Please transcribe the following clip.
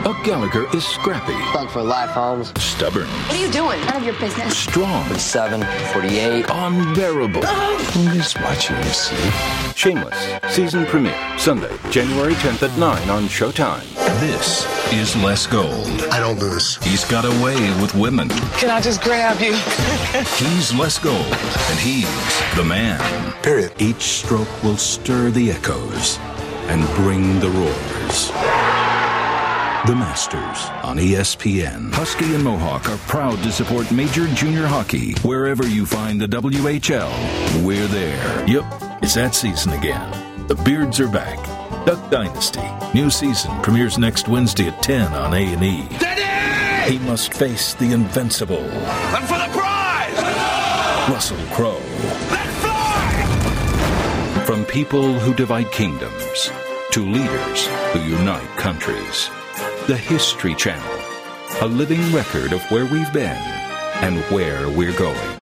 A Gallagher is scrappy. Bug for life, Holmes. Stubborn. What are you doing? None of your business. Strong. 47, 48. Unbearable. Who is watching, you see? Shameless. Season premiere. Sunday, January 10th at 9 on Showtime. This is Les Gold. I don't lose. He's got a way with women. Can I just grab you? He's Les Gold, and he's the man. Period. Each stroke will stir the echoes and bring the roars. The Masters on ESPN. Husky and Mohawk are proud to support Major Junior Hockey. Wherever you find the WHL, we're there. Yep, it's that season again. The Beards are back. Duck Dynasty. New season premieres next Wednesday at 10 on A&E. Daddy! He must face the invincible. And for the prize! Russell Crowe. Let's fly! From people who divide kingdoms to leaders who unite countries. The History Channel, a living record of where we've been and where we're going.